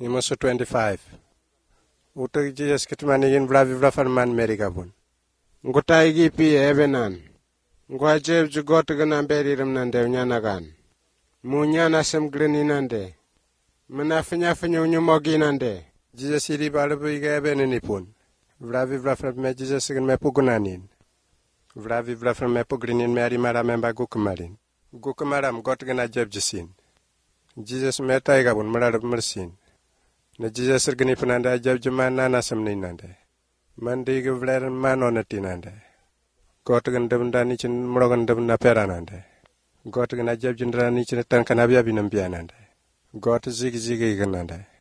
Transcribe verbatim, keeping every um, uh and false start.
Imoso twenty-five. Utak Jesus kitmanigin bravi brafarman merigabun. Ngutai gi pi ebenan. Ngwajeb jugot gana beririm nande unyanagan. Munyana sem gleninande. Menafnya fenya unyumogi nande. Jesus iri balabu iga ebenenipun. Bravi brafar me Jesus gan me pugunanin. Bravi brafar me pugrinin me arimara memba gukmarin. Gukmaram got gana jeb jisin. Jesus me taigabun mararab mersin. Na Jesus ergani punanda jeb juman nana samni nande. Mandi gubler manonati nande. Got gan dabunda nichin murogan dabunda pera nande. Got gana jeb jindra nichin tankana biya binambia nande. Got zig zig igan nande.